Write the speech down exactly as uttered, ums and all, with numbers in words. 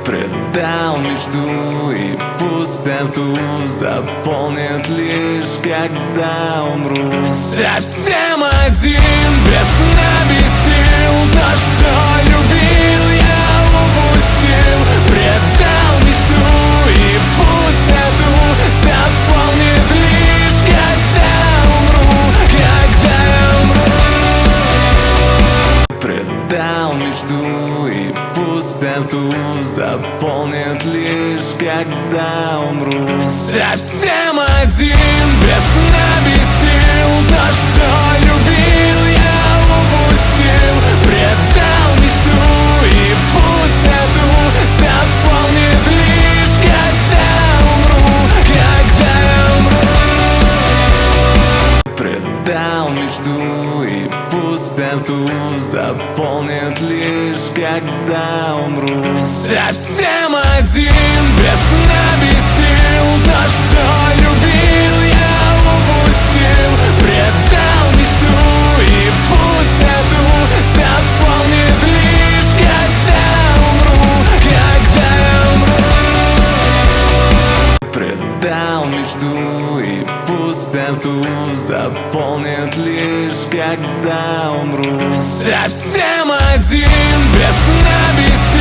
Предал мечту и пустоту заполнит лишь, когда умру. Совсем один, без сна, без сил. То, что любил, я упустил. Предал мечту и пустоту заполнит лишь, когда умру. Когда умру. Предал мечту и пустоту заполнит лишь, когда умру. Совсем один, без сна, без сил. То, что любил, я упустил. Предал мечту и пустоту заполнит лишь, когда умру. Когда умру. Предал мечту и пустоту заполнит лишь, когда умру. Совсем один, без сна, без сил. То, что любил, я упустил. Предал мечту и пустоту заполнит лишь, когда умру. Когда умру. Предал мечту и пустоту заполнит лишь, когда умру. Совсем один, без сна, без сил.